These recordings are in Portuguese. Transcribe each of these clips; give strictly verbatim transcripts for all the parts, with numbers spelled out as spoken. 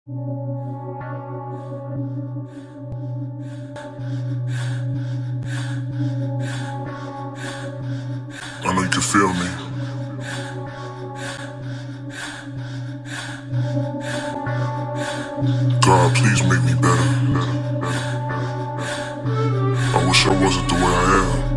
I know you can feel me. God, please make me better. I wish I wasn't the way I am.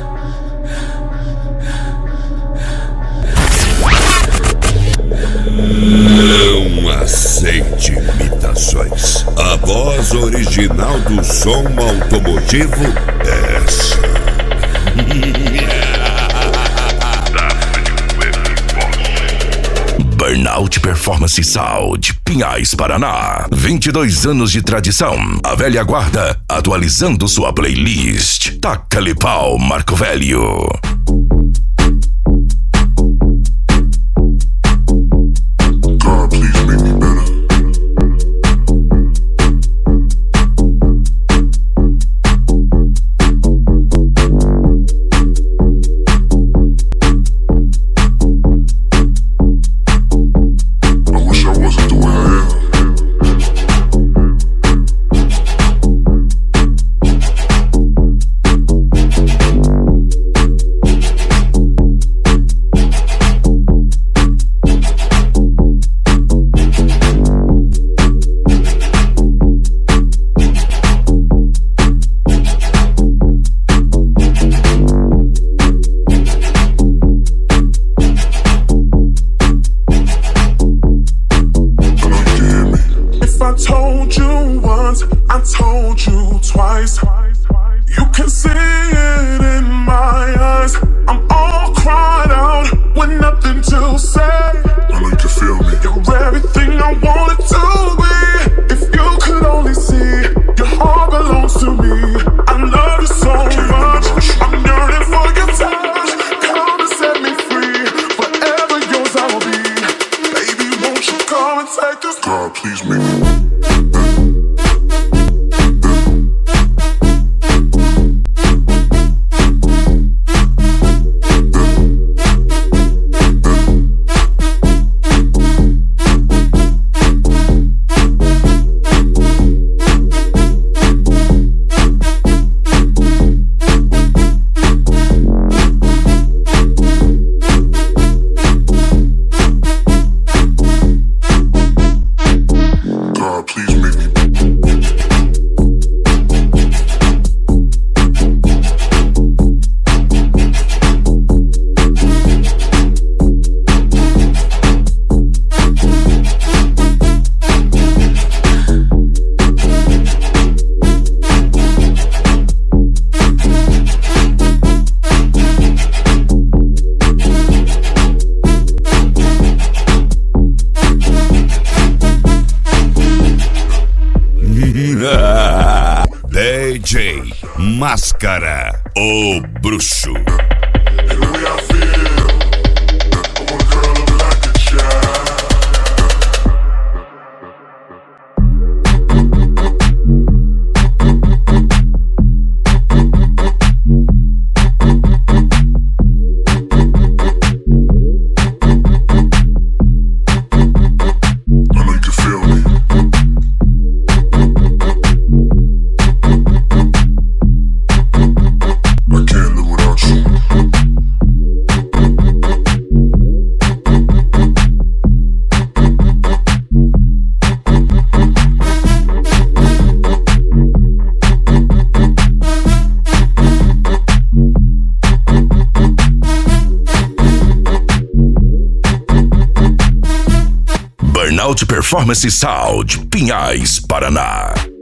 Não aceite imitações. A voz original do som automotivo é essa. Burnout Performance Sound, Pinhais, Paraná. vinte e dois anos de tradição. A velha guarda, atualizando sua playlist. Taca-lhe pau, Marco Velho. God, please make me better. I told you once, I told you twice. You can see it in my eyes. I'm all cried out with nothing to say. I know you can feel me. You're everything I wanted to be. If you could only see, your heart belongs to me. I love you so much, I'm yearning for your touch. Come and set me free, forever yours I will be. Baby, won't you come and take this? God, please make me. D J Máscara, o bruxo. Burnout Performance Sound, Pinhais, Paraná.